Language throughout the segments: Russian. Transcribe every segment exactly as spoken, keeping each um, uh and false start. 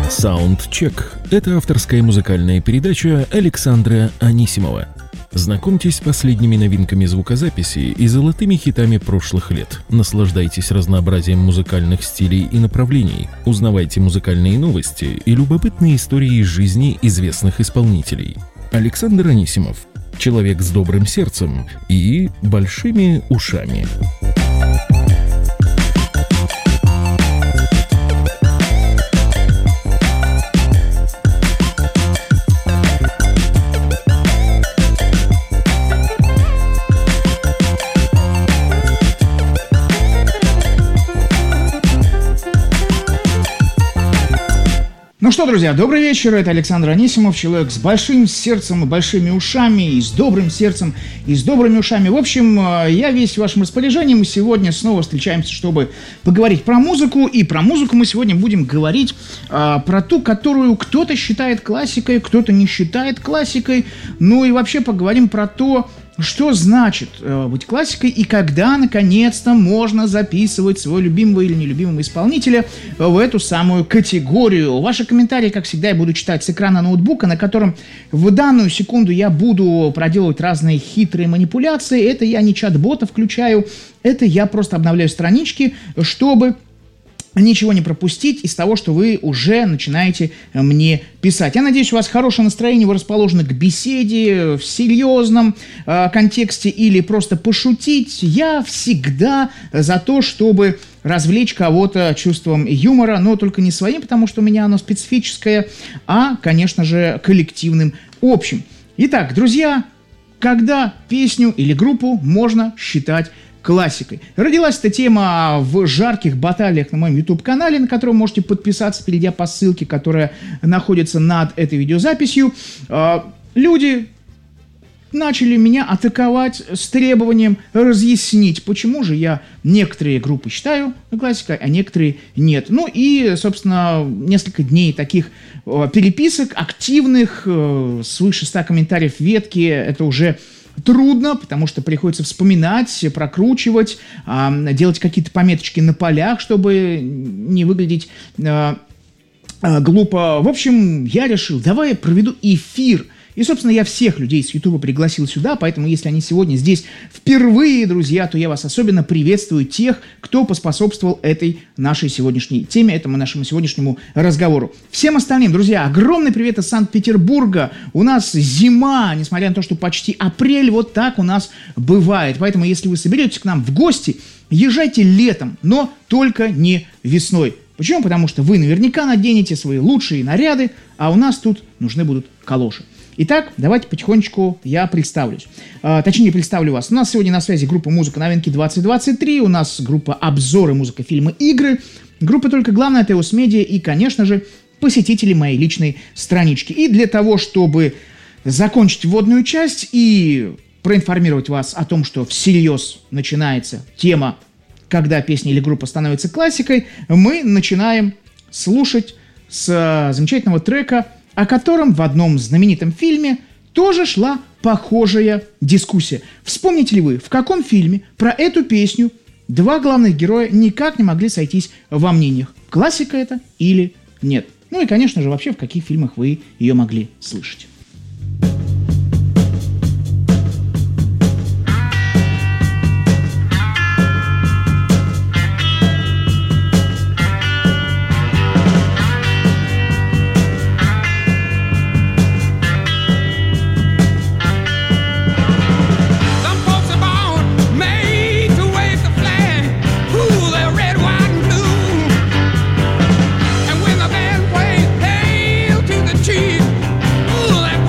Саундчек – это авторская музыкальная передача Александра Анисимова. Знакомьтесь с последними новинками звукозаписи и золотыми хитами прошлых лет. Наслаждайтесь разнообразием музыкальных стилей и направлений. Узнавайте музыкальные новости и любопытные истории из жизни известных исполнителей. Александр Анисимов – человек с добрым сердцем и большими ушами. Ну что, друзья, добрый вечер, это Александр Анисимов, человек с большим сердцем и большими ушами, и с добрым сердцем, и с добрыми ушами. В общем, я весь в вашем распоряжении, мы сегодня снова встречаемся, чтобы поговорить про музыку, и про музыку мы сегодня будем говорить а, про ту, которую кто-то считает классикой, кто-то не считает классикой, ну и вообще поговорим про то, что значит э, быть классикой и когда, наконец-то, можно записывать своего любимого или нелюбимого исполнителя в эту самую категорию. Ваши комментарии, как всегда, я буду читать с экрана ноутбука, на котором в данную секунду я буду проделывать разные хитрые манипуляции. Это я не чат-бота включаю, это я просто обновляю странички, чтобы ничего не пропустить из того, что вы уже начинаете мне писать. Я надеюсь, у вас хорошее настроение, вы расположены к беседе в серьезном э, контексте или просто пошутить. Я всегда за то, чтобы развлечь кого-то чувством юмора, но только не своим, потому что у меня оно специфическое, а, конечно же, коллективным, общим. Итак, друзья, когда песню или группу можно считать классикой? Родилась эта тема в жарких баталиях на моем YouTube-канале, на который вы можете подписаться, перейдя по ссылке, которая находится над этой видеозаписью. Люди начали меня атаковать с требованием разъяснить, почему же я некоторые группы считаю классикой, а некоторые нет. Ну и, собственно, несколько дней таких переписок активных, свыше ста комментариев в ветке, это уже трудно, потому что приходится вспоминать, прокручивать, э, делать какие-то пометочки на полях, чтобы не выглядеть э, э, глупо. В общем, я решил, давай я проведу эфир. И, собственно, я всех людей с Ютуба пригласил сюда, поэтому, если они сегодня здесь впервые, друзья, то я вас особенно приветствую, тех, кто поспособствовал этой нашей сегодняшней теме, этому нашему сегодняшнему разговору. Всем остальным, друзья, огромный привет из Санкт-Петербурга. У нас зима, несмотря на то, что почти апрель, вот так у нас бывает. Поэтому, если вы соберетесь к нам в гости, езжайте летом, но только не весной. Почему? Потому что вы наверняка наденете свои лучшие наряды, а у нас тут нужны будут калоши. Итак, давайте потихонечку я представлюсь. А, точнее, представлю вас. У нас сегодня на связи группа «Музыка новинки двадцать двадцать три», у нас группа «Обзоры, музыка, фильмы, игры», группа «Только главное» от EOS Media и, конечно же, посетители моей личной странички. И для того, чтобы закончить вводную часть и проинформировать вас о том, что всерьез начинается тема, когда песня или группа становится классикой, мы начинаем слушать с замечательного трека, о котором в одном знаменитом фильме тоже шла похожая дискуссия. Вспомните ли вы, в каком фильме про эту песню два главных героя никак не могли сойтись во мнениях, классика это или нет? Ну и, конечно же, вообще, в каких фильмах вы ее могли слышать. Chief, ooh, that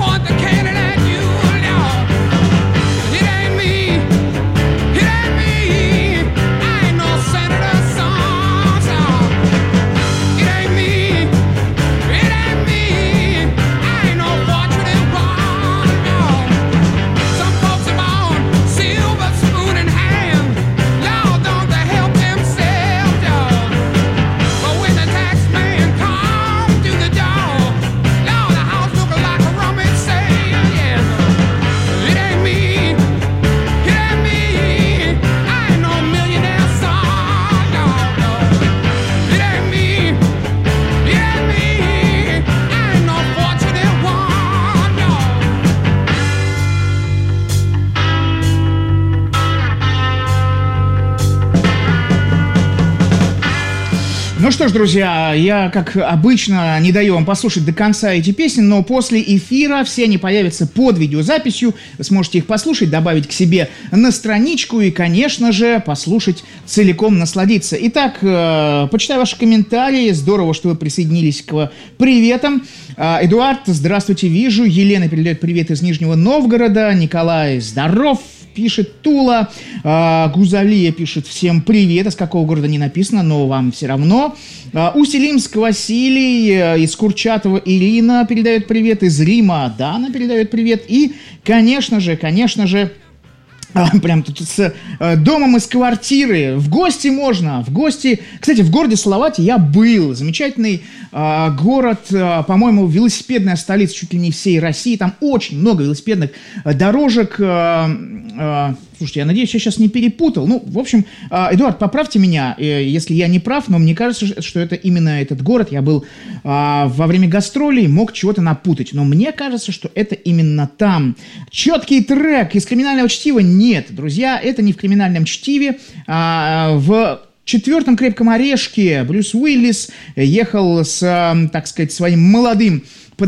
что ж, друзья, я, как обычно, не даю вам послушать до конца эти песни, но после эфира все они появятся под видеозаписью. Вы сможете их послушать, добавить к себе на страничку и, конечно же, послушать целиком, насладиться. Итак, э, почитаю ваши комментарии. Здорово, что вы присоединились к приветам. Э, Эдуард, здравствуйте, вижу. Елена передает привет из Нижнего Новгорода. Николай, здоров. Пишет Тула, э, Гузалия пишет всем привет, из какого города не написано, но вам все равно. Э, Усть-Илимск Василий, э, из Курчатова Ирина передает привет, из Рима Дана передает привет. И, конечно же, конечно же, прям тут с э, домом из квартиры. В гости можно, в гости... Кстати, в городе Салавате я был. Замечательный э, город, э, по-моему, велосипедная столица чуть ли не всей России. Там очень много велосипедных э, дорожек. Э, э, слушайте, я надеюсь, я сейчас не перепутал. Ну, в общем, э, Эдуард, поправьте меня, э, если я не прав, но мне кажется, что это именно этот город. Я был э, во время гастролей, мог чего-то напутать. Но мне кажется, что это именно там. Четкий трек из «Криминального чтива». Нет, друзья, это не в «Криминальном чтиве». А, в четвертом «Крепком орешке» Брюс Уиллис ехал с, так сказать, своим молодым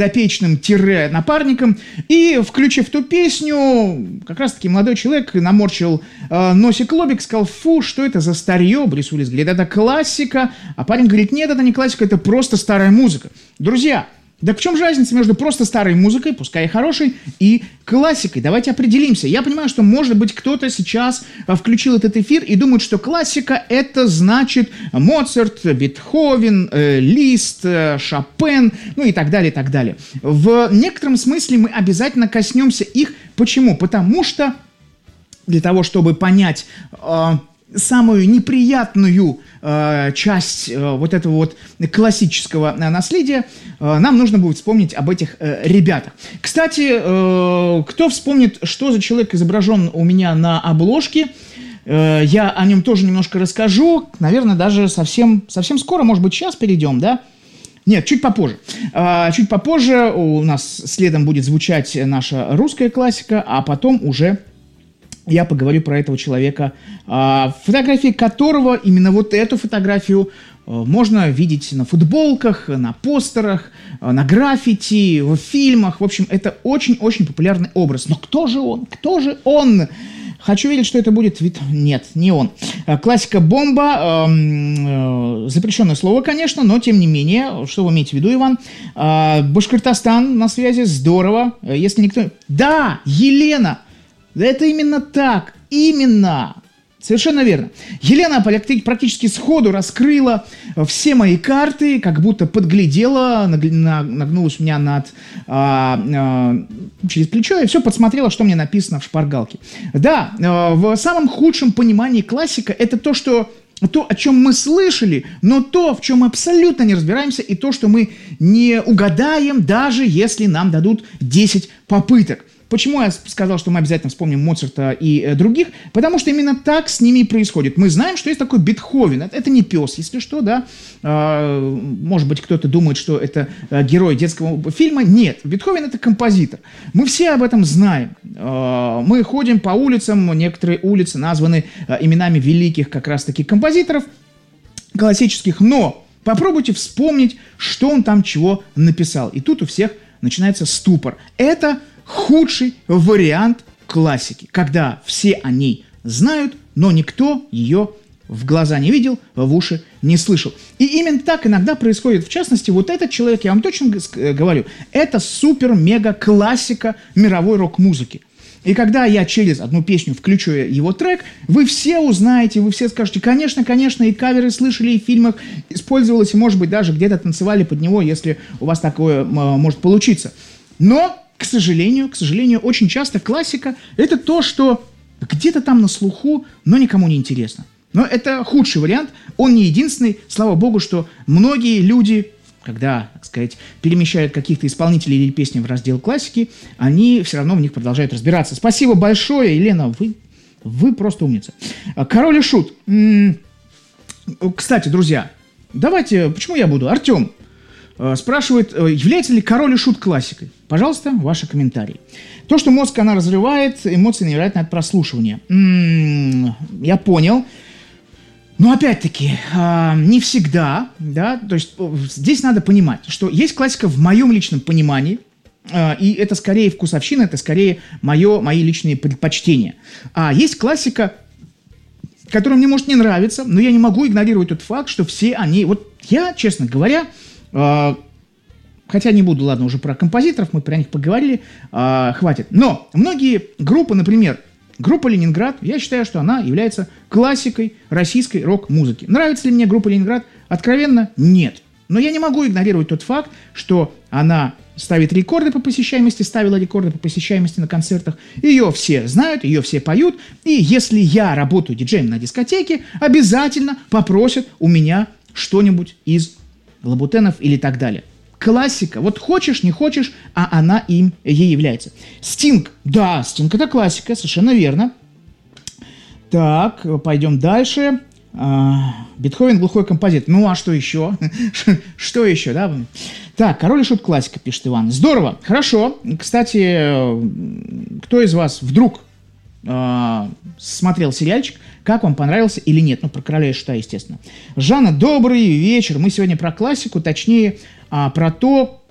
подопечным-напарником, и, включив ту песню, как раз-таки молодой человек наморщил э, носик-лобик, сказал: фу, что это за старье? Брюс Уиллис говорит: это классика. А парень говорит: нет, это не классика, это просто старая музыка. Друзья, так в чем же разница между просто старой музыкой, пускай и хорошей, и классикой? Давайте определимся. Я понимаю, что, может быть, кто-то сейчас включил этот эфир и думает, что классика — это значит Моцарт, Бетховен, э, Лист, э, Шопен, ну и так далее, и так далее. В некотором смысле мы обязательно коснемся их. Почему? Потому что для того, чтобы понять... Э, самую неприятную э, часть э, вот этого вот классического э, наследия, э, нам нужно будет вспомнить об этих э, ребятах. Кстати, э, кто вспомнит, что за человек изображен у меня на обложке, э, я о нем тоже немножко расскажу. Наверное, даже совсем, совсем скоро, может быть, сейчас перейдем, да? Нет, чуть попозже. А, чуть попозже у нас следом будет звучать наша русская классика, а потом уже... я поговорю про этого человека, фотографии которого, именно вот эту фотографию, можно видеть на футболках, на постерах, на граффити, в фильмах. В общем, это очень-очень популярный образ. Но кто же он? Кто же он? Хочу верить, что это будет вид... Нет, не он. Классика бомба. Э, э, запрещенное слово, конечно, но тем не менее. Что вы имеете в виду, Иван? Э, Башкортостан на связи. Здорово. Если никто... Да, Елена! Да это именно так, именно, совершенно верно. Елена практически сходу раскрыла все мои карты, как будто подглядела, нагнулась у меня над, а, а, через плечо и все подсмотрела, что мне написано в шпаргалке. Да, в самом худшем понимании классика — это то, что... то, о чем мы слышали, но то, в чем мы абсолютно не разбираемся, и то, что мы не угадаем, даже если нам дадут десять попыток. Почему я сказал, что мы обязательно вспомним Моцарта и э, других? Потому что именно так с ними и происходит. Мы знаем, что есть такой Бетховен. Это, это не пес, если что, да. Э, может быть, кто-то думает, что это э, герой детского фильма. Нет, Бетховен — это композитор. Мы все об этом знаем. Э, мы ходим по улицам, некоторые улицы названы э, именами великих как раз-таки композиторов классических, но попробуйте вспомнить, что он там чего написал. И тут у всех начинается ступор. Это худший вариант классики, когда все о ней знают, но никто ее в глаза не видел, в уши не слышал. И именно так иногда происходит. В частности, вот этот человек, я вам точно говорю, это супер-мега-классика мировой рок-музыки. И когда я через одну песню включу его трек, вы все узнаете, вы все скажете: конечно, конечно, и каверы слышали, и в фильмах использовалось, и, может быть, даже где-то танцевали под него, если у вас такое может получиться. Но... К сожалению, к сожалению, очень часто классика — это то, что где-то там на слуху, но никому не интересно. Но это худший вариант, он не единственный. Слава богу, что многие люди, когда, так сказать, перемещают каких-то исполнителей или песни в раздел классики, они все равно в них продолжают разбираться. Спасибо большое, Елена, вы, вы просто умница. Король и Шут. М-м- кстати, друзья, давайте, почему я буду? Артем спрашивает, является ли Король и Шут классикой? Пожалуйста, ваши комментарии. То, что мозг она разрывает, эмоции невероятно от прослушивания. М-м, я понял. Но опять-таки, не всегда, да, то есть здесь надо понимать, что есть классика в моем личном понимании, и это скорее вкусовщина, это скорее мое, мои личные предпочтения. А есть классика, которая мне может не нравиться, но я не могу игнорировать тот факт, что все они... Вот я, честно говоря, хотя не буду, ладно, уже про композиторов, мы про них поговорили, хватит. Но многие группы, например, группа «Ленинград», я считаю, что она является классикой российской рок-музыки. Нравится ли мне группа «Ленинград»? Откровенно, нет. Но я не могу игнорировать тот факт, что она ставит рекорды по посещаемости, ставила рекорды по посещаемости на концертах. Ее все знают, ее все поют. И если я работаю диджеем на дискотеке, обязательно попросят у меня что-нибудь из лабутенов или так далее. Классика. Вот хочешь, не хочешь, а она им ей является. Стинг. Да, Стинг — это классика, совершенно верно. Так, пойдем дальше. А, Бетховен — глухой композитор. Ну, а что еще? Что еще, да? Так, «Король и Шут» — классика, пишет Иван. Здорово, хорошо. Кстати, кто из вас вдруг э, смотрел сериальчик, как вам понравился или нет? Ну, про «Короля и Шута», естественно. Жанна, добрый вечер. Мы сегодня про классику, точнее, э, про то,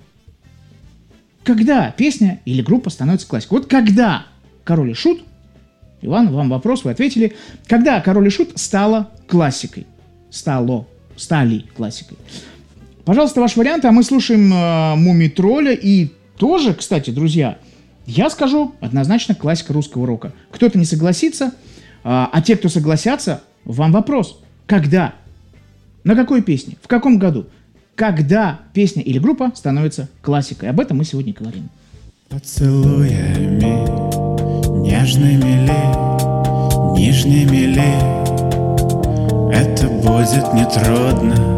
когда песня или группа становится классикой. Вот когда «Король и Шут», Иван, вам вопрос, вы ответили, когда «Король и Шут» стала классикой? Стало, стали классикой. Пожалуйста, ваш вариант, а мы слушаем э, «Мумий-тролля». И тоже, кстати, друзья, я скажу однозначно классика русского рока. Кто-то не согласится, э, а те, кто согласятся, вам вопрос. Когда? На какой песне? В каком году? Когда песня или группа становится классикой? Об этом мы сегодня говорим. Поцелуями нежными ли, нижними ли, это будет нетрудно.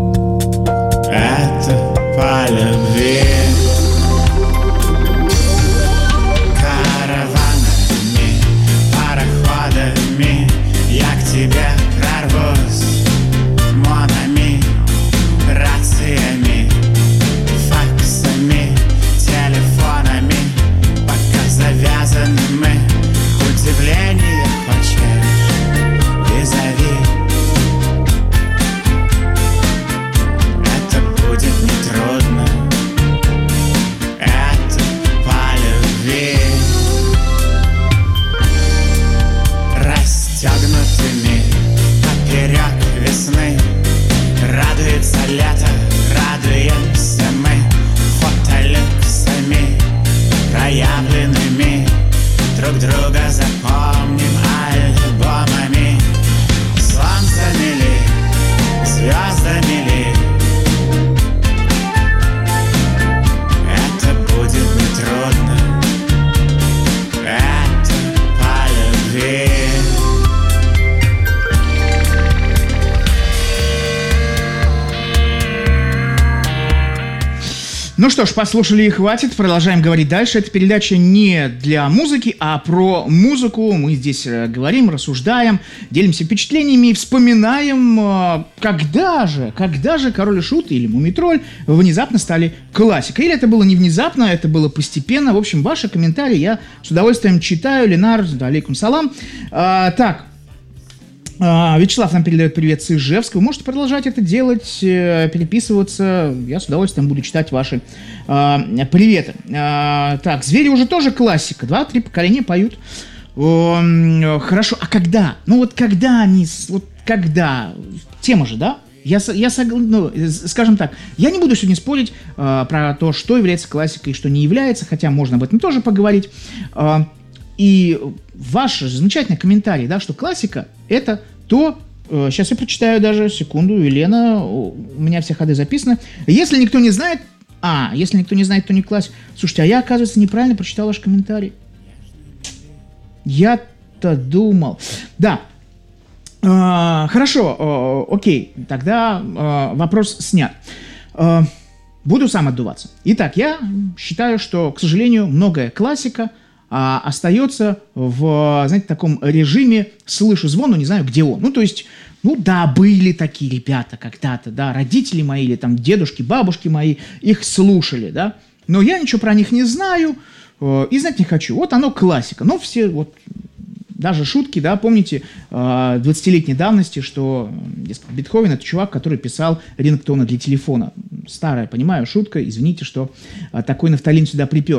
Это по любви. Караванами, пароходами я к тебе прорвусь. Монами, рациями, факсами, телефонами, пока завязаны мы. Удивление хочешь, визави. Будет нетрудно, это по любви. Расстегнутыми поперек весны радуется лето, радуемся мы. Фотолюксами проявленными друг друга запомним альбомами. Солнцами ли, звездами ли, трудно, это по любви. Ну что ж, послушали и хватит, продолжаем говорить дальше. Эта передача не для музыки, а про музыку. Мы здесь говорим, рассуждаем, делимся впечатлениями и вспоминаем, когда же, когда же «Король и Шут» или «Мумий-тролль» внезапно стали классикой. Или это было не внезапно, это было постепенно. В общем, ваши комментарии я с удовольствием читаю. Ленар, алейкум салам. А, так. Вячеслав нам передает привет с Ижевска. Вы можете продолжать это делать, переписываться. Я с удовольствием буду читать ваши э, приветы. Э, так, «Звери» уже тоже классика. Два-три поколения поют. Э, хорошо, а когда? Ну вот когда они... Вот когда? Тема же, да? Я, я ну, скажем так, я не буду сегодня спорить э, про то, что является классикой и что не является, хотя можно об этом тоже поговорить. Э, И ваш замечательный комментарий, да, что классика — это то... Э, сейчас я прочитаю даже, секунду, Елена, у меня все ходы записаны. Если никто не знает... А, если никто не знает, то не классик. Слушайте, а я, оказывается, неправильно прочитал ваш комментарий. Я-то думал... Да. Э, хорошо, э, окей, тогда э, вопрос снят. Э, буду сам отдуваться. Итак, я считаю, что, к сожалению, многое классика а, остается в, знаете, таком режиме «слышу звон, но не знаю, где он». Ну, то есть, ну да, были такие ребята когда-то, да, родители мои или там дедушки, бабушки мои их слушали, да, но я ничего про них не знаю э, и знать не хочу. Вот оно классика. Но все вот даже шутки, да, помните, двадцатилетней давности, что дескать, Бетховен — это чувак, который писал рингтоны для телефона. Старая, понимаю, шутка, извините, что такой нафталин сюда припер.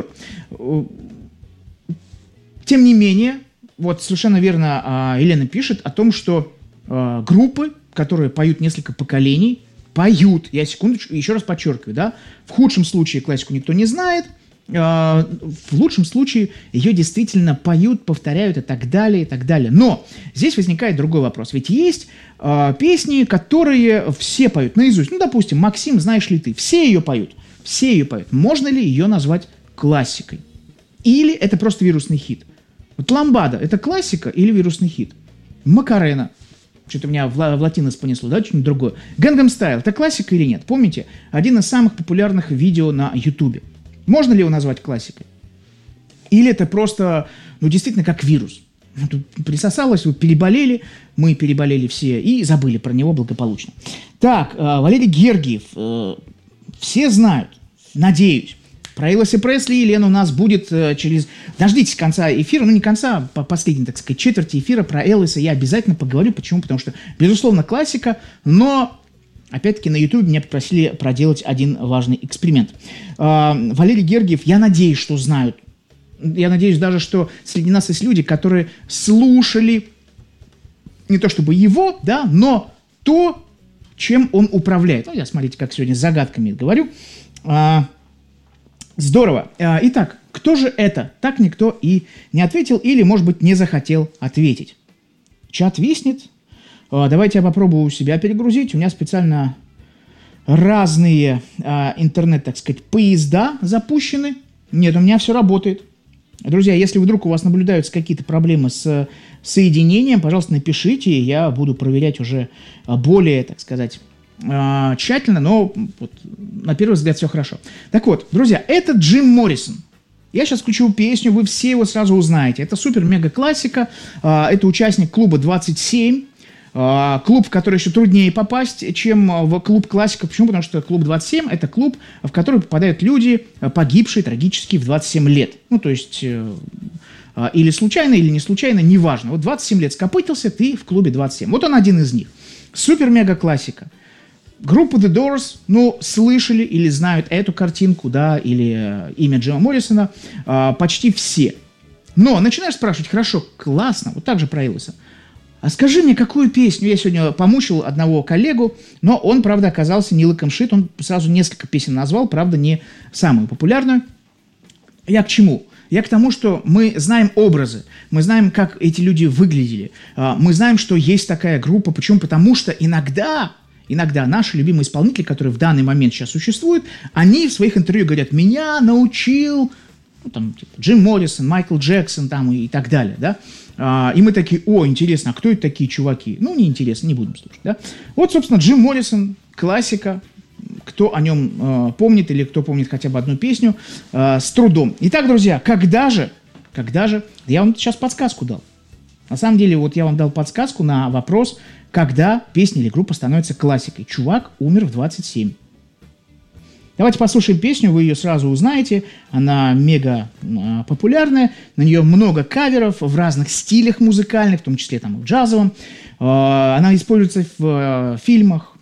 Тем не менее, вот совершенно верно Елена пишет о том, что группы, которые поют несколько поколений, поют, я секундочку, еще раз подчеркиваю, да, в худшем случае классику никто не знает, в лучшем случае ее действительно поют, повторяют и так далее, и так далее. Но здесь возникает другой вопрос. Ведь есть э, песни, которые все поют наизусть. Ну, допустим, «Максим, знаешь ли ты?» Все ее поют. Все ее поют. Можно ли ее назвать классикой? Или это просто вирусный хит? Вот «Ламбада» — это классика или вирусный хит? «Макарена». Что-то меня в, в латинос понесло, да, что-нибудь другое. «Гангнам Стайл» — это классика или нет? Помните? Один из самых популярных видео на Ютубе. Можно ли его назвать классикой? Или это просто, ну, действительно, как вирус? Тут присосалось, вы переболели, мы переболели все и забыли про него благополучно. Так, э, Валерий Гергиев. Э, все знают, надеюсь, про Элвиса Пресли и Лену у нас будет э, через... Дождитесь конца эфира, ну, не конца, по последней, так сказать, четверти эфира про Элвиса я обязательно поговорю. Почему? Потому что, безусловно, классика, но... Опять-таки на YouTube меня попросили проделать один важный эксперимент. Uh, Валерий Гергиев, я надеюсь, что знают. Я надеюсь даже, что среди нас есть люди, которые слушали не то чтобы его, да, но то, чем он управляет. Ну, я, смотрите, как сегодня с загадками говорю. Uh, здорово. Uh, итак, кто же это? Так никто и не ответил или, может быть, не захотел ответить. Чат виснет. Давайте я попробую себя перегрузить. У меня специально разные а, интернет, так сказать, поезда запущены. Нет, у меня все работает. Друзья, если вдруг у вас наблюдаются какие-то проблемы с соединением, пожалуйста, напишите. Я буду проверять уже более, так сказать, а, тщательно, но вот, на первый взгляд все хорошо. Так вот, друзья, это Джим Моррисон. Я сейчас включу песню, вы все его сразу узнаете. Это супер-мега-классика. А, это участник клуба двадцать семь. Клуб, в который еще труднее попасть, чем в клуб классиков. Почему? Потому что клуб двадцать семь – это клуб, в который попадают люди, погибшие трагически в двадцать семь лет. Ну, то есть, или случайно, или не случайно, неважно. Вот двадцать семь лет скопытился, ты в клубе двадцать семь. Вот он один из них. Супер-мега-классика. Группа The Doors, ну, слышали или знают эту картинку, да, или имя Джима Моррисона, почти все. Но начинаешь спрашивать, хорошо, классно, вот так же про Элвиса. А скажи мне, какую песню? Я сегодня помучил одного коллегу, но он, правда, оказался не лыком шит. Он сразу несколько песен назвал, правда, не самую популярную. Я к чему? Я к тому, что мы знаем образы, мы знаем, как эти люди выглядели, мы знаем, что есть такая группа. Почему? Потому что иногда, иногда наши любимые исполнители, которые в данный момент сейчас существуют, они в своих интервью говорят, меня научил... Ну, там, типа, Джим Моррисон, Майкл Джексон там, и, и так далее, да, а, и мы такие, о, интересно, а кто это такие чуваки? Ну, неинтересно, не будем слушать, да. Вот, собственно, Джим Моррисон, классика, кто о нем э, помнит или кто помнит хотя бы одну песню, э, с трудом. Итак, друзья, когда же, когда же, я вам сейчас подсказку дал. На самом деле, вот я вам дал подсказку на вопрос, когда песня или группа становится классикой. Чувак умер в двадцать семь. Давайте послушаем песню, вы ее сразу узнаете. Она мега э, популярная, на нее много каверов в разных стилях музыкальных, в том числе там, в джазовом. Э, она используется в э, фильмах.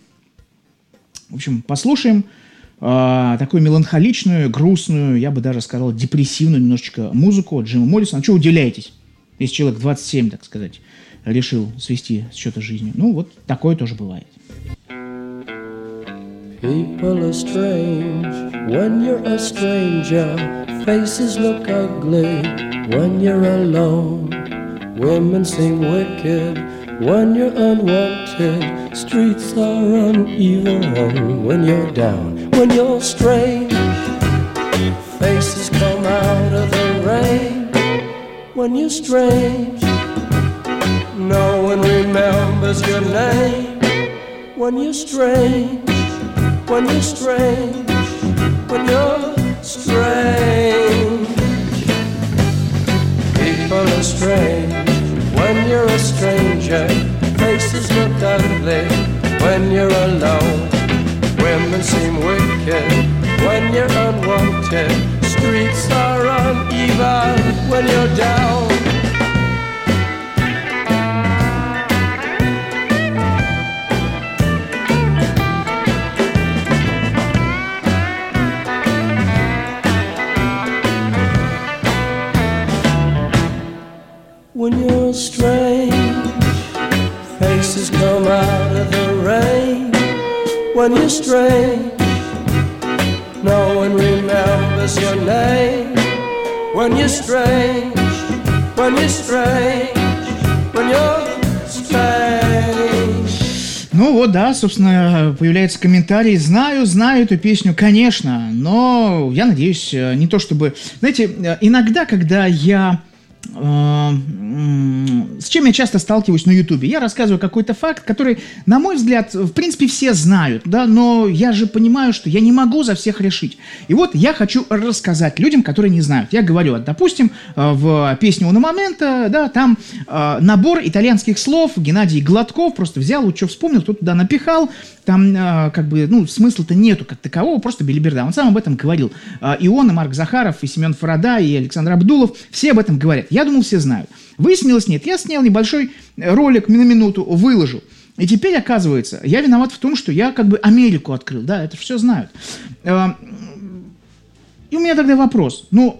В общем, послушаем э, такую меланхоличную, грустную, я бы даже сказал, депрессивную немножечко музыку Джима Моррисона. А что удивляетесь, если человек двадцать семь, так сказать, решил свести счеты с жизнью? Ну, вот такое тоже бывает. People are strange when you're a stranger. Faces look ugly when you're alone. Women seem wicked when you're unwanted. Streets are uneven when you're down. When you're strange, faces come out of the rain. When you're strange, no one remembers your name. When you're strange, when you're strange, when you're strange. People are strange when you're a stranger. Faces look ugly when you're alone. Women seem wicked when you're unwanted. Streets are uneven when you're down. when you're strange. No one remembers your name. When you're strange, when you're strange, when you're strange. Ну вот, да, собственно, появляется комментарий. Знаю, знаю эту песню, конечно, но я надеюсь, не то чтобы... Знаете, иногда, когда я... С чем я часто сталкиваюсь на Ютубе? Я рассказываю какой-то факт, который, на мой взгляд, в принципе, все знают, да, но я же понимаю, что я не могу за всех решить. И вот я хочу рассказать людям, которые не знают. Я говорю, допустим, в песне «Уно момента», да, там набор итальянских слов, Геннадий Гладков просто взял, вот что вспомнил, кто туда напихал, там, как бы, ну, смысла-то нету как такового, просто белиберда. Он сам об этом говорил. И он, и Марк Захаров, и Семен Фарада, и Александр Абдулов, все об этом говорят. Я думал, все знают. Выяснилось, нет. Я снял небольшой ролик на минуту, выложил. И теперь, оказывается, я виноват в том, что я как бы Америку открыл. Да, это все знают. И у меня тогда вопрос. Ну,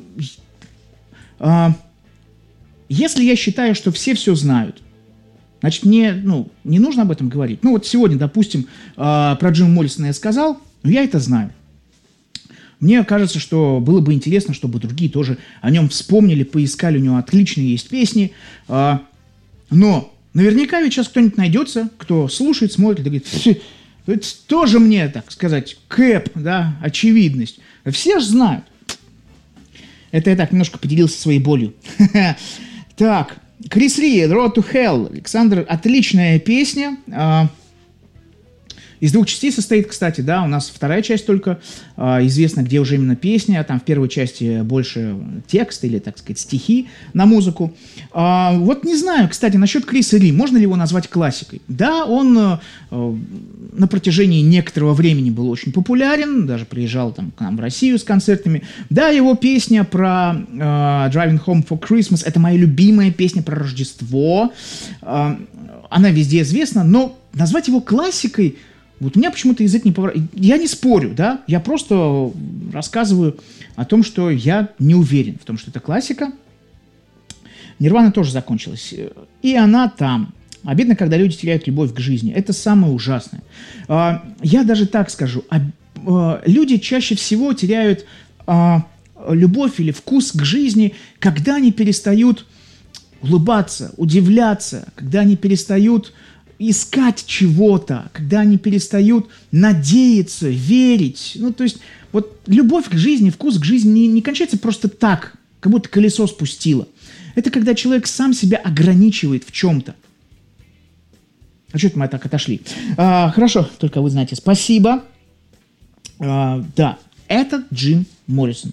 если я считаю, что все все знают, значит, мне, ну, не нужно об этом говорить. Ну, вот сегодня, допустим, про Джима Моррисона я сказал, но я это знаю. Мне кажется, что было бы интересно, чтобы другие тоже о нем вспомнили, поискали, у него отличные есть песни. Но наверняка ведь сейчас кто-нибудь найдется, кто слушает, смотрит и говорит, это тоже мне, так сказать, кэп, да, очевидность. Все же знают. Это я так немножко поделился своей болью. Так, Крис Ри, Road to Hell. Александр, отличная песня. Из двух частей состоит, кстати, да, у нас вторая часть только, э, известно, где уже именно песня, там в первой части больше текст или, так сказать, стихи на музыку. Э, вот не знаю, кстати, насчет Криса Ри, можно ли его назвать классикой? Да, он э, на протяжении некоторого времени был очень популярен, даже приезжал там к нам в Россию с концертами. Да, его песня про э, Driving Home for Christmas, это моя любимая песня про Рождество, э, она везде известна, но назвать его классикой, вот у меня почему-то язык не поворачивается. Я не спорю, да, я просто рассказываю о том, что я не уверен в том, что это классика. Нирвана тоже закончилась, и она там. Обидно, когда люди теряют любовь к жизни. Это самое ужасное. Я даже так скажу. Люди чаще всего теряют любовь или вкус к жизни, когда они перестают улыбаться, удивляться, когда они перестают искать чего-то, когда они перестают надеяться, верить. Ну, то есть, вот любовь к жизни, вкус к жизни не, не кончается просто так, как будто колесо спустило. Это когда человек сам себя ограничивает в чем-то. А что это мы так отошли? А, хорошо, только вы знаете. Спасибо. А, да, это Джим Моррисон.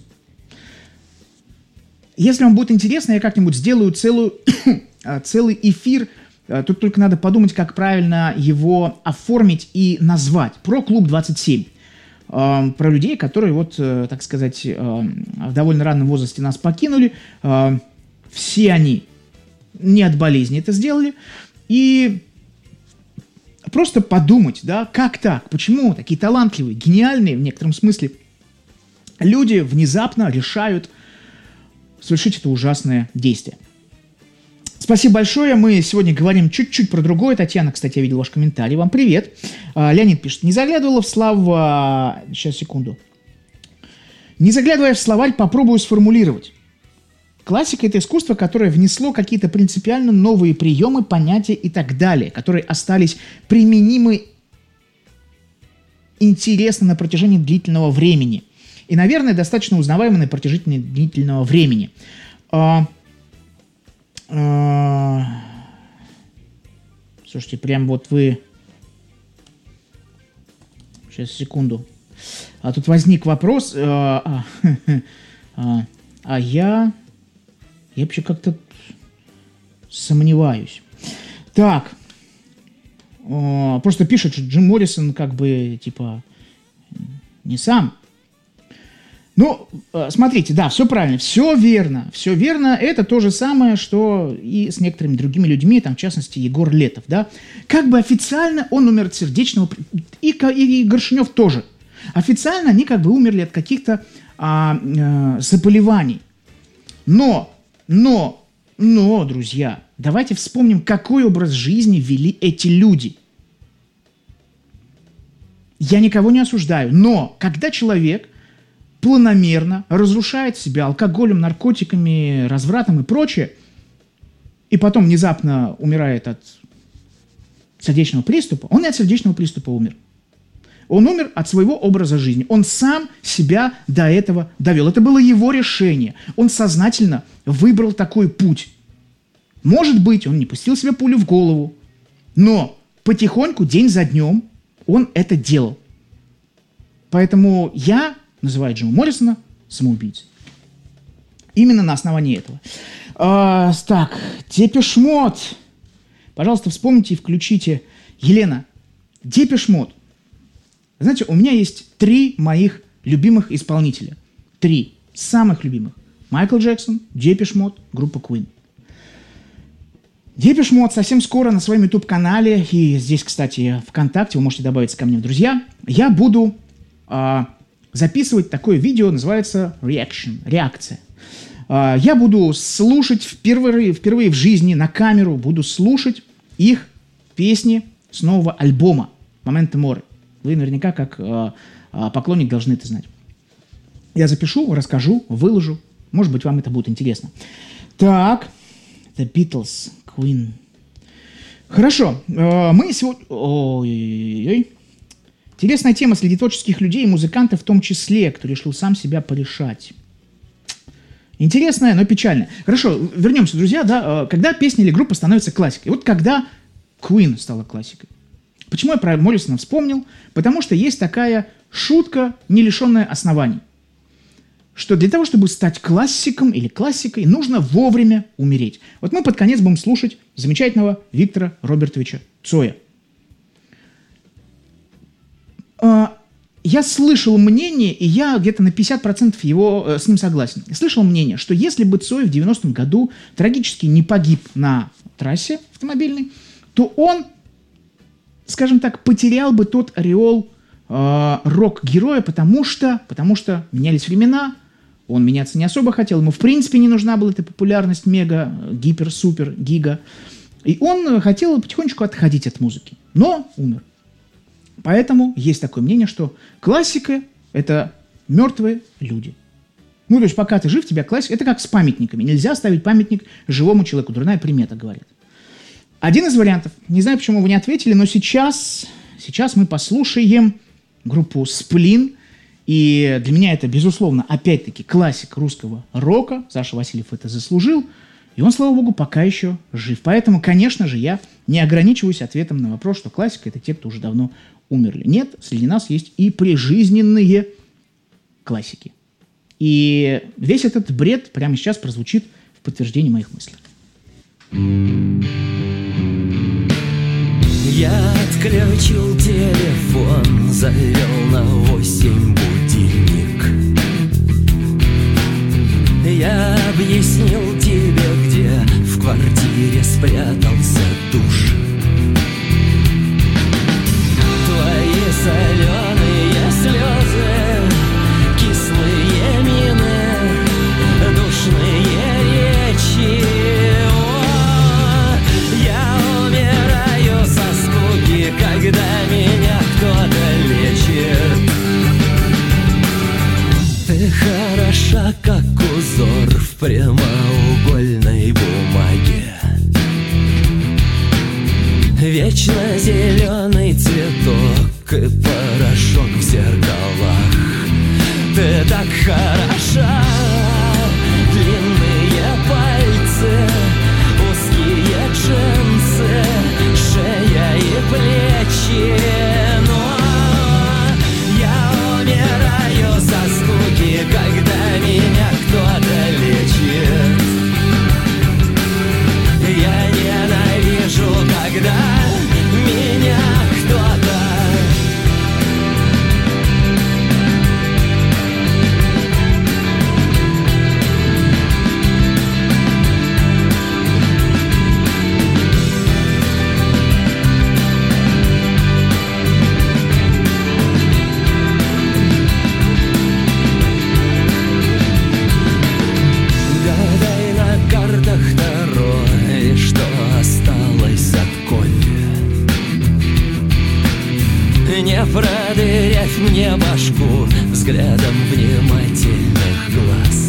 Если вам будет интересно, я как-нибудь сделаю целую, целый эфир. Тут только надо подумать, как правильно его оформить и назвать. Про клуб двадцать семь. Про людей, которые, вот, так сказать, в довольно раннем возрасте нас покинули. Все они не от болезни это сделали. И просто подумать, да, как так? Почему такие талантливые, гениальные, в некотором смысле, люди внезапно решают совершить это ужасное действие? Спасибо большое. Мы сегодня говорим чуть-чуть про другое. Татьяна, кстати, я видел ваш комментарий. Вам привет. Леонид пишет. Не заглядывала в слова... Сейчас, секунду. Не заглядывая в словарь, попробую сформулировать. Классика – это искусство, которое внесло какие-то принципиально новые приемы, понятия и так далее, которые остались применимы интересно на протяжении длительного времени. И, наверное, достаточно узнаваемы на протяжении длительного времени. Слушайте, прям вот вы... Сейчас, секунду. А тут возник вопрос. А, а, а я... Я вообще как-то сомневаюсь. Так. Просто пишет, что Джим Моррисон как бы, типа, не сам. Ну, смотрите, да, все правильно, все верно, все верно. Это то же самое, что и с некоторыми другими людьми, там, в частности, Егор Летов, да. Как бы официально он умер от сердечного... И, и Горшенев тоже. Официально они как бы умерли от каких-то а, а, заболеваний. Но, но, но, друзья, давайте вспомним, какой образ жизни вели эти люди. Я никого не осуждаю. Но когда человек планомерно разрушает себя алкоголем, наркотиками, развратом и прочее, и потом внезапно умирает от сердечного приступа, он не от сердечного приступа умер. Он умер от своего образа жизни. Он сам себя до этого довел. Это было его решение. Он сознательно выбрал такой путь. Может быть, он не пустил себе пулю в голову, но потихоньку, день за днем, он это делал. Поэтому я называю Джима Моррисона самоубийцей. Именно на основании этого. А, так, Депеш Мод. Пожалуйста, вспомните и включите. Елена, Депеш Мод. Знаете, у меня есть три моих любимых исполнителя. Три самых любимых. Майкл Джексон, Депеш Мод, группа Queen. Депеш Мод совсем скоро на своем YouTube-канале, и здесь, кстати, ВКонтакте, вы можете добавиться ко мне в друзья, я буду а, записывать такое видео, называется Reaction, реакция. А, я буду слушать впервые, впервые в жизни на камеру, буду слушать их песни с нового альбома «Моменто Море». Вы наверняка, как а, а, поклонник, должны это знать. Я запишу, расскажу, выложу. Может быть, вам это будет интересно. Так, The Beatles, Queen. Хорошо, мы сегодня... Ой-ой-ой. Интересная тема среди творческих людей и музыкантов в том числе, кто решил сам себя порешать. Интересная, но печальная. Хорошо, вернемся, друзья, да, когда песня или группа становится классикой. Вот когда Queen стала классикой. Почему я про Моррисона вспомнил? Потому что есть такая шутка, не лишенная оснований. Что для того, чтобы стать классиком или классикой, нужно вовремя умереть. Вот мы под конец будем слушать замечательного Виктора Робертовича Цоя. Я слышал мнение, и я где-то на пятьдесят процентов его, с ним согласен. Я слышал мнение, что если бы Цой в девяностом году трагически не погиб на трассе автомобильной, то он, скажем так, потерял бы тот ореол э, рок-героя, потому что, потому что менялись времена, он меняться не особо хотел, ему в принципе не нужна была эта популярность мега, гипер, супер, гига. И он хотел потихонечку отходить от музыки, но умер. Поэтому есть такое мнение, что классика – это мертвые люди. Ну, то есть пока ты жив, тебя классика – это как с памятниками. Нельзя ставить памятник живому человеку. Дурная примета, говорят. Один из вариантов. Не знаю, почему вы не ответили, но сейчас, сейчас мы послушаем группу «Сплин». И для меня это, безусловно, опять-таки классик русского рока. Саша Васильев это заслужил. И он, слава богу, пока еще жив. Поэтому, конечно же, я не ограничиваюсь ответом на вопрос, что классика – это те, кто уже давно умерли. Нет, среди нас есть и прижизненные классики. И весь этот бред прямо сейчас прозвучит в подтверждение моих мыслей. Я отключил телефон, завел на восемь будильник. Я объяснил тебе, где в квартире спрятался душ. Твои соленые слезы, кислые мины, душные речи. О, я умираю со скуки, когда меня кто-то лечит. Ты хороша, как узор в прямоугольной бумаге. Вечно зеленый цветок и порошок в зеркалах. Ты так хороша, длинные пальцы, узкие джинсы, шея и плечи. Но я умираю со скуки, когда меня кто-то лечит. Я ненавижу, когда меня кто-то мне башку взглядом внимательных глаз.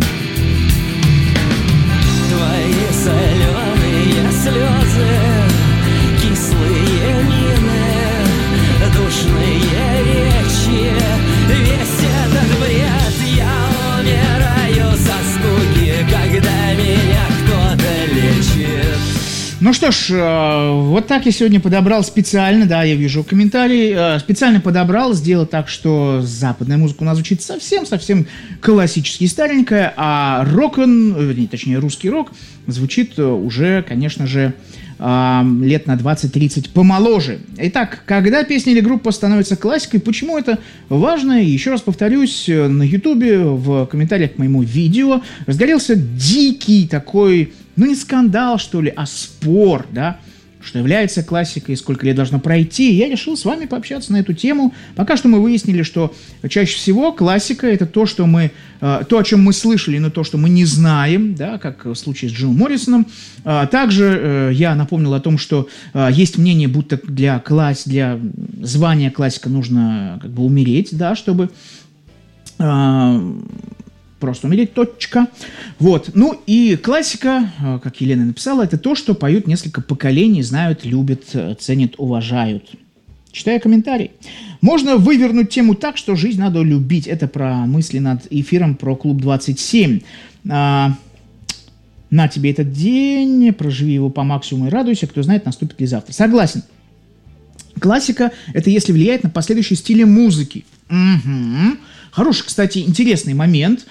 Твои соленые слезы, кислые мины, душные речи, весь этот бред, я умираю со скуки, когда меня кто-то лечит. Ну что ж, э, вот так я сегодня подобрал специально, да, я вижу комментарий, э, специально подобрал, сделал так, что западная музыка у нас звучит совсем-совсем классически старенькая, а рок-н, э, точнее русский рок звучит э, уже, конечно же, э, лет на двадцать-тридцать помоложе. Итак, когда песня или группа становится классикой, почему это важно? Еще раз повторюсь, на ютубе в комментариях к моему видео разгорелся дикий такой... Ну, не скандал, что ли, а спор, да, что является классикой, сколько лет должно пройти. Я решил с вами пообщаться на эту тему. Пока что мы выяснили, что чаще всего классика — это то, что мы, э, то, о чем мы слышали, но то, что мы не знаем, да, как в случае с Джимом Моррисоном. А также э, я напомнил о том, что э, есть мнение, будто для, класс, для звания классика нужно как бы умереть, да, чтобы... Э, Просто умереть, точка. Вот. Ну и классика, как Елена написала, это то, что поют несколько поколений, знают, любят, ценят, уважают. Читаю комментарий. Можно вывернуть тему так, что жизнь надо любить. Это про мысли над эфиром про клуб двадцать семь. А, на тебе этот день, проживи его по максимуму и радуйся, кто знает, наступит ли завтра. Согласен. Классика – это если влияет на последующие стили музыки. Угу. Хороший, кстати, интересный момент.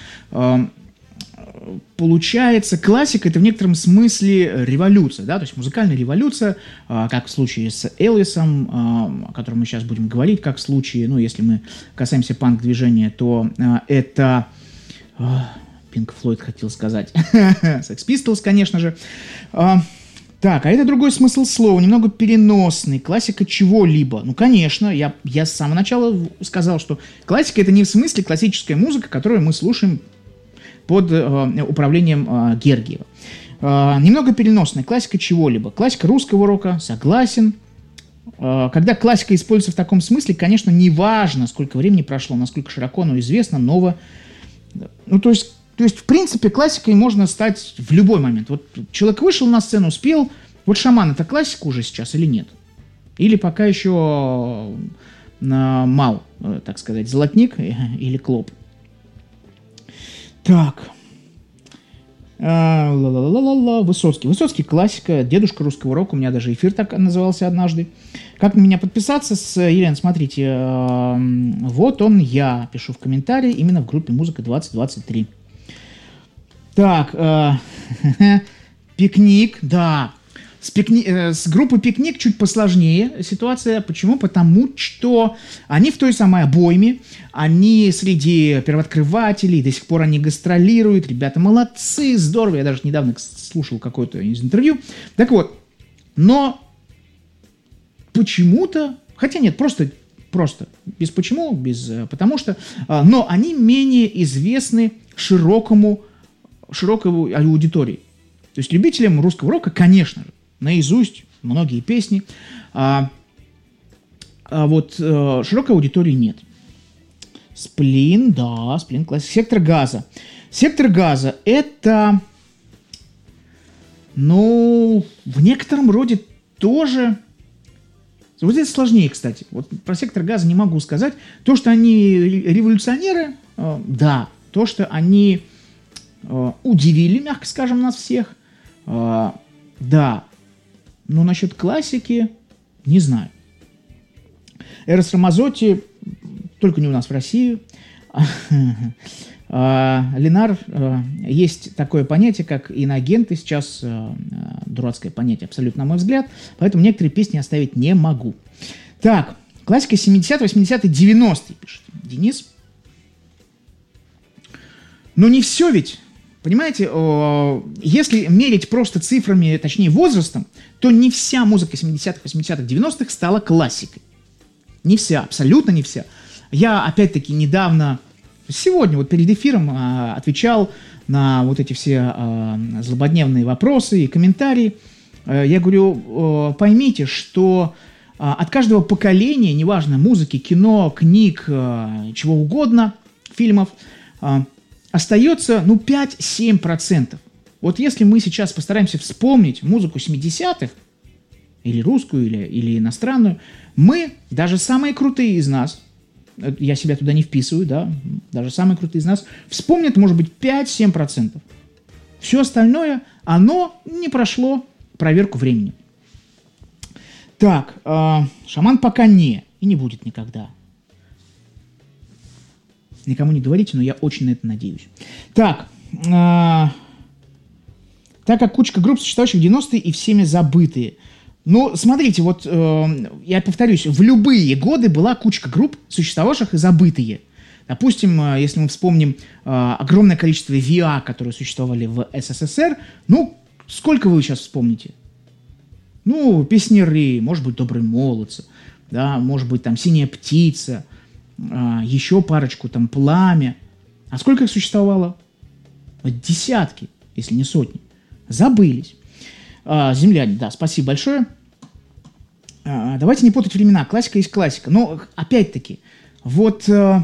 Получается, классика — это в некотором смысле революция, да, то есть музыкальная революция, как в случае с Элвисом, о котором мы сейчас будем говорить, как в случае, ну, если мы касаемся панк-движения, то это... Pink Floyd хотел сказать. Sex Pistols, конечно же. Так, а это другой смысл слова, немного переносный. Классика чего-либо. Ну, конечно, я, я с самого начала сказал, что классика — это не в смысле классическая музыка, которую мы слушаем под э, управлением э, Гергиева. Э, немного переносная. Классика чего-либо. Классика русского рока, согласен. Э, когда классика используется в таком смысле, конечно, не важно, сколько времени прошло, насколько широко оно известно, ново. Ну, то есть... То есть, в принципе, классикой можно стать в любой момент. Вот человек вышел на сцену, спел. Вот «Шаман» — это классика уже сейчас или нет? Или пока еще э, мал, э, так сказать, «Золотник» или «Клоп». Так. А, ла-ла-ла-ла-ла. Высоцкий. Высоцкий — классика, дедушка русского рока. У меня даже эфир так назывался однажды. Как на меня подписаться? С Елена, смотрите. Э, вот он я. Пишу в комментарии именно в группе «Музыка двадцать двадцать три». Так, э, «Пикник», да. С, пикни, э, с группой «Пикник» чуть посложнее ситуация. Почему? Потому что они в той самой обойме, они среди первооткрывателей, до сих пор они гастролируют. Ребята молодцы, здорово. Я даже недавно слушал какое-то из интервью. Так вот, но почему-то, хотя нет, просто, просто, без почему, без потому что, э, но они менее известны широкому широкой аудитории. То есть любителям русского рока, конечно же, наизусть многие песни, а, а вот а, широкой аудитории нет. Сплин, да, Сплин классик. Сектор газа. Сектор газа — это, ну, в некотором роде тоже... Вот здесь сложнее, кстати. Вот про сектор газа не могу сказать. То, что они революционеры, э, да. То, что они э, удивили, мягко скажем, нас всех, э, да. Но насчет классики не знаю. Эрос Рамазотти только не у нас в России. Ленар, есть такое понятие, как иноагенты, сейчас дурацкое понятие абсолютно, на мой взгляд, поэтому некоторые песни оставить не могу. Так, классика семидесятые, восьмидесятые, девяностые, пишет Денис. Но не все ведь, понимаете, если мерить просто цифрами, точнее возрастом, то не вся музыка семидесятых, восьмидесятых, девяностых стала классикой. Не вся, абсолютно не вся. Я, опять-таки, недавно, сегодня, вот перед эфиром, э, отвечал на вот эти все э, злободневные вопросы и комментарии. Э, я говорю, э, поймите, что от каждого поколения, неважно, музыки, кино, книг, чего угодно, фильмов, остается, ну, пять-семь процентов. Вот если мы сейчас постараемся вспомнить музыку семидесятых, или русскую, или, или иностранную, мы, даже самые крутые из нас, я себя туда не вписываю, да, даже самые крутые из нас, вспомнят, может быть, пять-семь процентов. Все остальное, оно не прошло проверку времени. Так, э, шаман пока не, и не будет никогда. Никому не говорите, но я очень на это надеюсь. Так, э, так как кучка групп, существовавших в девяностые и всеми забытые. Ну, смотрите, вот э, я повторюсь, в любые годы была кучка групп, существовавших и забытые. Допустим, э, если мы вспомним э, огромное количество ви эй, которые существовали в эс эс эс эр, ну, сколько вы сейчас вспомните? Ну, песняры, может быть, добрые молодцы, да, может быть, там «Синяя птица», э, еще парочку, там «Пламя». А сколько их существовало? Десятки, если не сотни. Забылись. Э, земляне, да, спасибо большое. Э, давайте не путать времена. Классика есть классика. Но, опять-таки, вот э,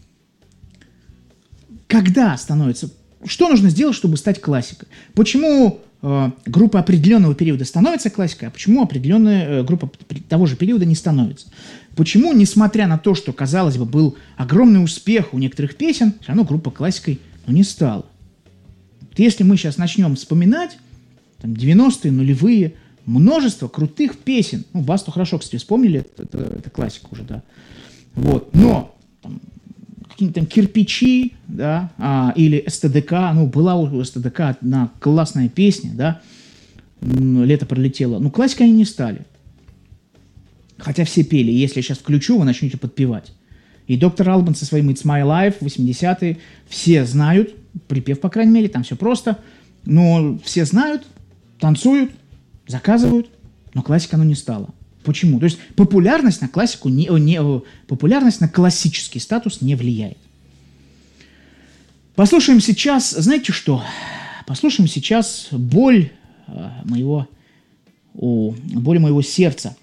когда становится... Что нужно сделать, чтобы стать классикой? Почему... группа определенного периода становится классикой, а почему определенная группа того же периода не становится? Почему, несмотря на то, что, казалось бы, был огромный успех у некоторых песен, все равно группа классикой ну, не стала? Вот если мы сейчас начнем вспоминать, там, девяностые, нулевые, множество крутых песен, ну, Басту хорошо, кстати, вспомнили, это, это, это классика уже, да, вот, но там, какие-нибудь там кирпичи, да, а, или эс тэ дэ ка, ну, была у эс тэ дэ ка одна классная песня, да, «Лето пролетело», ну, классикой они не стали. Хотя все пели, если я сейчас включу, вы начнете подпевать. И доктор Албан со своим «It's My Life», восьмидесятые, все знают, припев, по крайней мере, там все просто, но все знают, танцуют, заказывают, но классика оно не стала. Почему? То есть популярность на классику, не, не, популярность на классический статус не влияет. Послушаем сейчас, знаете что? Послушаем сейчас боль э, моего, о, боль моего сердца.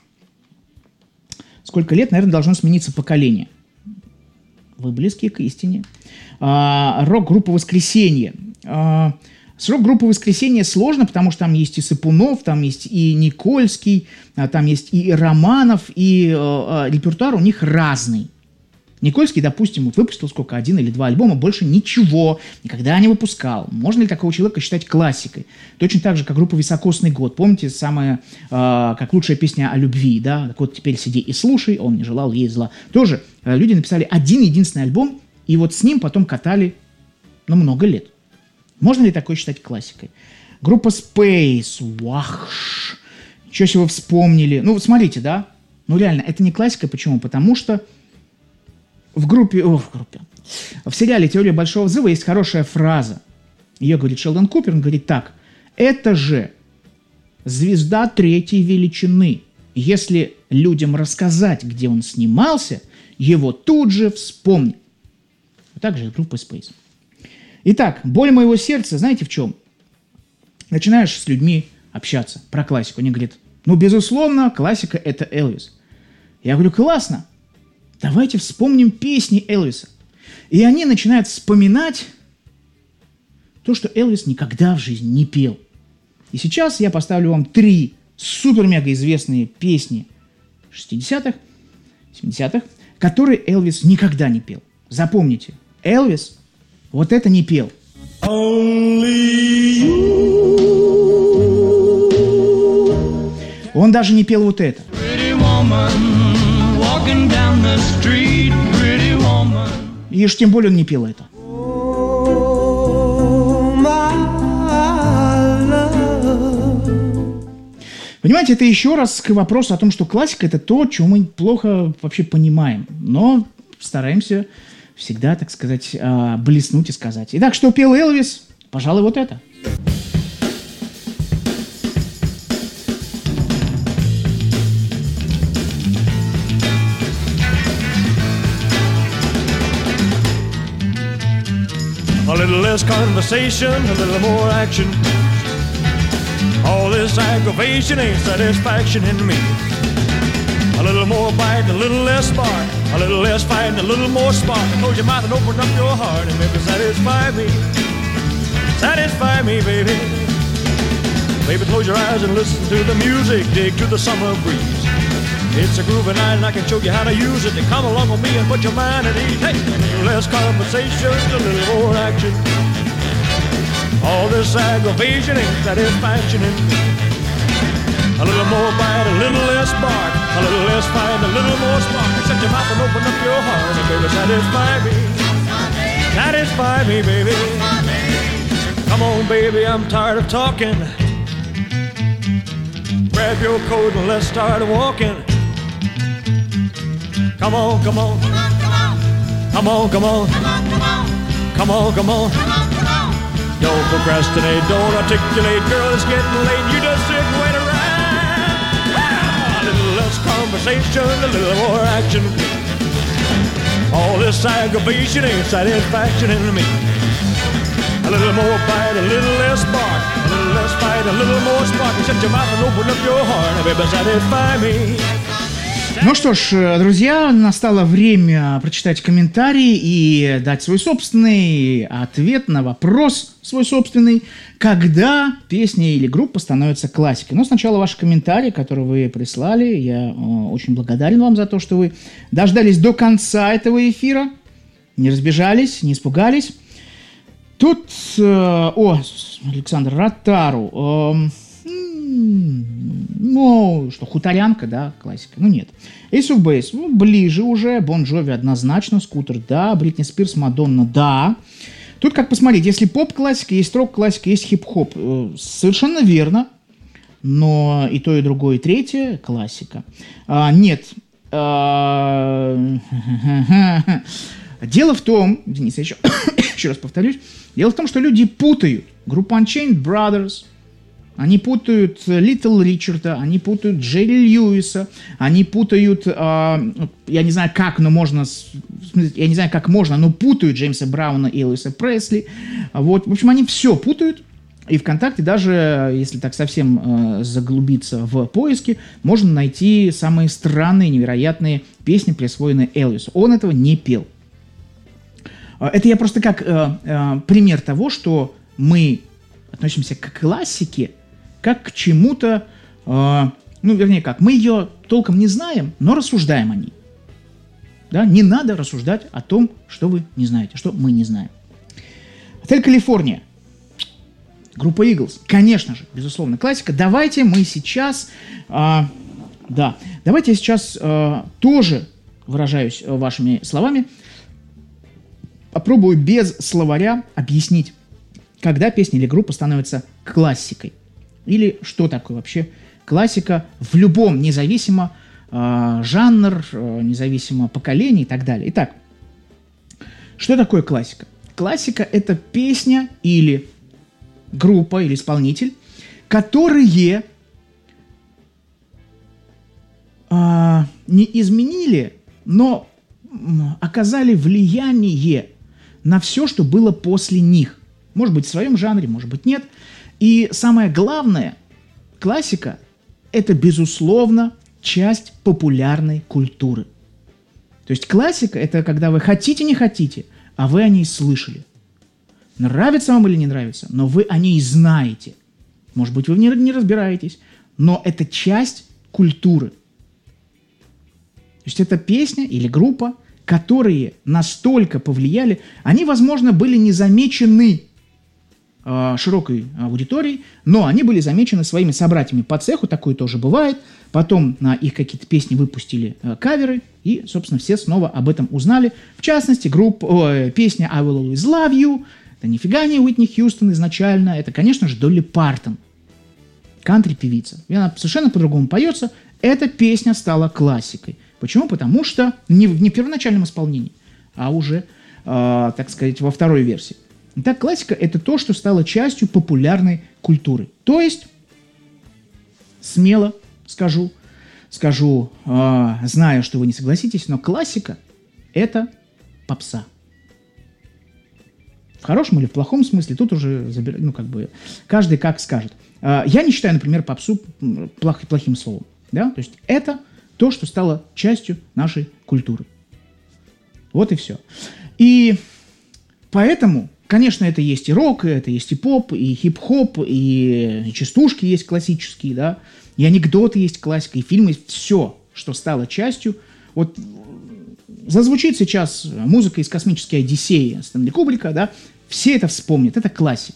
Сколько лет, наверное, должно смениться поколение. Вы близкие к истине. А, рок-группа «Воскресенье». А, С рок-группой «Воскресенье» сложно, потому что там есть и Сапунов, там есть и Никольский, там есть и Романов, и э, репертуар у них разный. Никольский, допустим, вот выпустил сколько, один или два альбома, больше ничего, никогда не выпускал. Можно ли такого человека считать классикой? Точно так же, как группа «Високосный год». Помните, самая, э, как лучшая песня о любви, да? Так вот, теперь сиди и слушай, он не желал ей зла. Тоже э, люди написали один единственный альбом, и вот с ним потом катали, ну, много лет. Можно ли такое считать классикой? Группа Space, вахш, ничего себе вы вспомнили. Ну, вот смотрите, да? Ну, реально, это не классика. Почему? Потому что в группе, о, в группе, в сериале «Теория большого взрыва» есть хорошая фраза. Ее говорит Шелдон Купер, он говорит так. Это же звезда третьей величины. Если людям рассказать, где он снимался, его тут же вспомнят. Вот так же группа Space. Итак, боль моего сердца, знаете в чем? Начинаешь с людьми общаться про классику. Они говорят, ну, безусловно, классика – это Элвис. Я говорю, классно, давайте вспомним песни Элвиса. И они начинают вспоминать то, что Элвис никогда в жизни не пел. И сейчас я поставлю вам три супер-мега известные песни шестидесятых, семидесятых, которые Элвис никогда не пел. Запомните, Элвис вот это не пел. Он даже не пел вот это. И уж тем более он не пел это. Понимаете, это еще раз к вопросу о том, что классика – это то, чего мы плохо вообще понимаем. Но стараемся всегда, так сказать, блеснуть и сказать. Итак, что пел Элвис? Пожалуй, вот это. A little less conversation, a little more action. All this aggravation ain't satisfaction in me. A A little more bite, a little less spark. A little less fight, and a little more spark. Close your mouth and open up your heart and maybe satisfy me. Satisfy me, baby. Baby, close your eyes and listen to the music. Dig to the summer breeze. It's a groovy night and I can show you how to use it. To come along with me and put your mind at ease. Hey, a little less conversation, a little more action. All this aggravation ain't satisfaction in me. A little more bite, a little less bark. A little less fight, a little more spark. Shut your mouth and open up your heart and baby, satisfy me. Satisfy me, baby. Come on, baby, I'm tired of talking. Grab your coat and let's start walking. Come on, come on. Come on, come on. Come on, come on. Don't procrastinate, don't articulate. Girl, it's getting late. You just sit and wait around. Ah, a little less conversation, a little more action. All this aggravation ain't satisfaction in me. A little more bite, a little less bark. A little less fight, a little more spark. Shut your mouth and open up your heart and baby, satisfy me. Ну что ж, друзья, настало время прочитать комментарии и дать свой собственный ответ на вопрос, свой собственный, когда песня или группа становится классикой. Но сначала ваши комментарии, которые вы прислали. Я э, очень благодарен вам за то, что вы дождались до конца этого эфира, не разбежались, не испугались. Тут, э, о, Александр Ротару, э, ну, что, хуторянка, да, классика. Ну, нет. Ace of Base, ну, ближе уже. Бон Джови однозначно. Скутер, да. Бритни Спирс, Мадонна, да. Тут как посмотреть, если поп-классика, есть рок-классика, есть хип-хоп. Совершенно верно. Но и то, и другое, и третье классика. А, нет. А... Дело в том, Денис, я еще, еще раз повторюсь, дело в том, что люди путают группу Unchained Brothers, они путают Литл Ричарда, они путают Джерри Льюиса, они путают, э, я не знаю как, но можно, я не знаю как можно, но путают Джеймса Брауна и Элвиса Пресли. Вот, в общем, они все путают. И ВКонтакте даже, если так совсем э, заглубиться в поиски, можно найти самые странные, невероятные песни, присвоенные Элвису. Он этого не пел. Это я просто как э, э, пример того, что мы относимся к классике как к чему-то, э, ну, вернее, как, мы ее толком не знаем, но рассуждаем о ней. Да? Не надо рассуждать о том, что вы не знаете, что мы не знаем. Отель Калифорния. Группа Eagles. Конечно же, безусловно, классика. Давайте мы сейчас, э, да, давайте я сейчас э, тоже выражаюсь вашими словами, попробую без словаря объяснить, когда песня или группа становится классикой. Или что такое вообще классика в любом, независимо э, жанр, э, независимо поколение и так далее. Итак, что такое классика? Классика – это песня или группа, или исполнитель, которые э, не изменили, но оказали влияние на все, что было после них. Может быть, в своем жанре, может быть, нет. И самое главное, классика – это, безусловно, часть популярной культуры. То есть классика – это когда вы хотите, не хотите, а вы о ней слышали. Нравится вам или не нравится, но вы о ней знаете. Может быть, вы в ней не разбираетесь, но это часть культуры. То есть это песня или группа, которые настолько повлияли, они, возможно, были не замечены э, широкой аудиторией, но они были замечены своими собратьями по цеху, такое тоже бывает. Потом на их какие-то песни выпустили э, каверы, и, собственно, все снова об этом узнали. В частности, группа, э, песня «I Will Always Love You», это нифига не Уитни Хьюстон изначально, это, конечно же, Долли Партон, кантри-певица. И она совершенно по-другому поется. Эта песня стала классикой. Почему? Потому что не в, не в первоначальном исполнении, а уже, э, так сказать, во второй версии. Итак, классика – это то, что стало частью популярной культуры. То есть, смело скажу, скажу, э, знаю, что вы не согласитесь, но классика – это попса. В хорошем или в плохом смысле, тут уже, ну, как бы, каждый как скажет. Э, я не считаю, например, попсу плох, плохим словом. Да? То есть, это то, что стало частью нашей культуры. Вот и все. И поэтому, конечно, это есть и рок, и это есть и поп, и хип-хоп, и частушки есть классические, да, и анекдоты есть классика, и фильмы, все, что стало частью. Вот зазвучит сейчас музыка из «Космической Одиссеи» Стэнли Кубрика, да, все это вспомнят, это классика.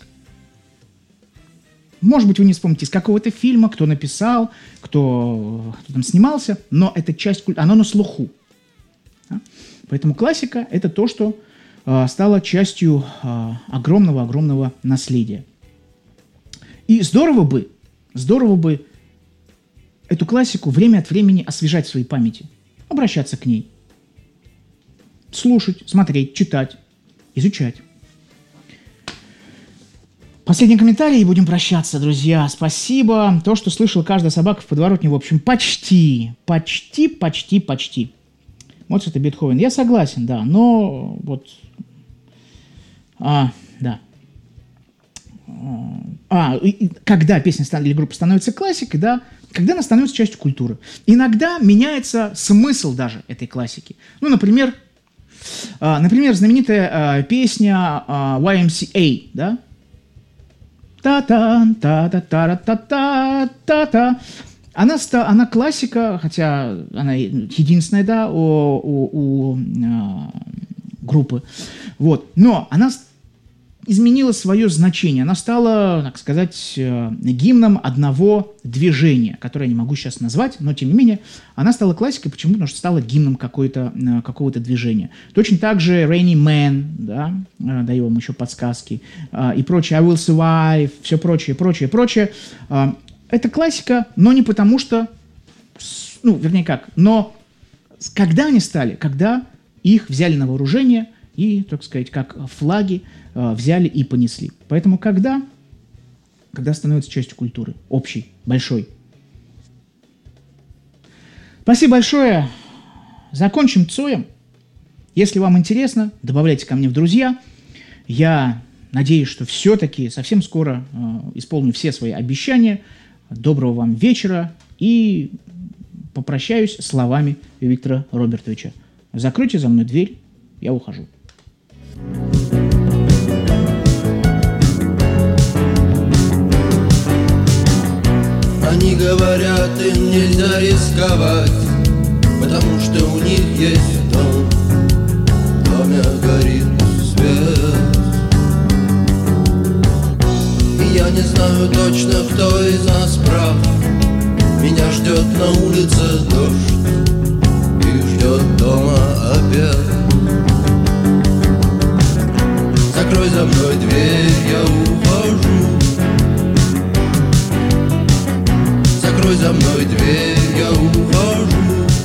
Может быть, вы не вспомните из какого-то фильма, кто написал, кто, кто там снимался, но это часть культуры, оно на слуху. Да? Поэтому классика – это то, что э, стало частью э, огромного-огромного наследия. И здорово бы, здорово бы эту классику время от времени освежать в своей памяти, обращаться к ней, слушать, смотреть, читать, изучать. Последний комментарий, и будем прощаться, друзья. Спасибо. То, что слышал каждая собака в подворотне, в общем, почти, почти, почти, почти. Моцарт и Бетховен. Я согласен, да, но вот... А, да. А, и, когда песня или группа становится классикой, да, когда она становится частью культуры. Иногда меняется смысл даже этой классики. Ну, например, а, например, знаменитая а, песня а, уай эм си эй, да, та-та, та-та-та-та-та-та-та. Она, она классика, хотя она единственная, да, у, у, у э, группы. Вот. Но она изменила свое значение. Она стала, так сказать, э, гимном одного движения, которое я не могу сейчас назвать, но тем не менее она стала классикой. Почему? Потому что стала гимном какой-то, э, какого-то движения. Точно так же Rainy Man, да, э, даю вам еще подсказки, э, и прочее, I Will Survive, все прочее, прочее, прочее. Э, это классика, но не потому что, ну, вернее как, но когда они стали? Когда их взяли на вооружение и, так сказать, как флаги э, взяли и понесли. Поэтому когда? Когда становится частью культуры, общей, большой. Спасибо большое. Закончим Цоем. Если вам интересно, добавляйте ко мне в друзья. Я надеюсь, что все-таки совсем скоро э, исполню все свои обещания. Доброго вам вечера и попрощаюсь словами Виктора Робертовича. Закройте за мной дверь, я ухожу. Они говорят, им нельзя рисковать, потому что у них есть дом, в доме горит свет. И я не знаю точно, кто из нас прав. Меня ждет на улице дождь и ждет дома обед. Закрой за мной дверь, я ухожу. Закрой за мной дверь, я ухожу.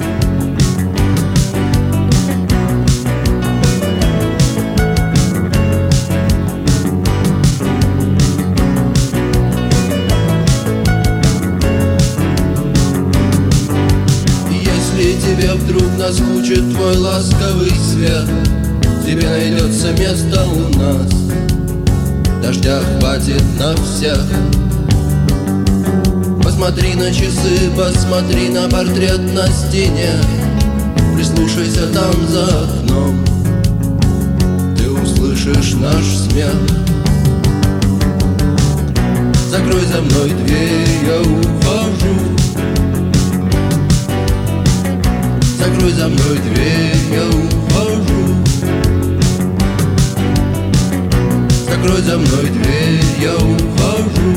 Тебе вдруг наскучит твой ласковый свет, тебе найдется место у нас, дождя хватит на всех. Посмотри на часы, посмотри на портрет на стене, прислушайся там за окном, ты услышишь наш смех. Закрой за мной дверь, я ухожу. Закрой за мной дверь, я ухожу. Закрой за мной дверь, я ухожу.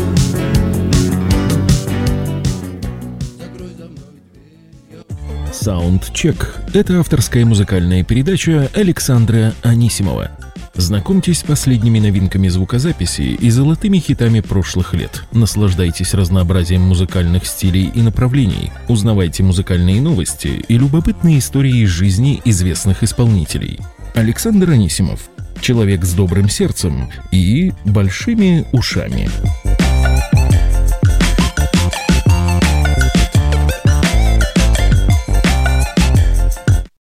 Закрой за мной дверь, я ухожу. Саундчек – это авторская музыкальная передача Александра Анисимова. Знакомьтесь с последними новинками звукозаписи и золотыми хитами прошлых лет. Наслаждайтесь разнообразием музыкальных стилей и направлений. Узнавайте музыкальные новости и любопытные истории из жизни известных исполнителей. Александр Анисимов. Человек с добрым сердцем и большими ушами.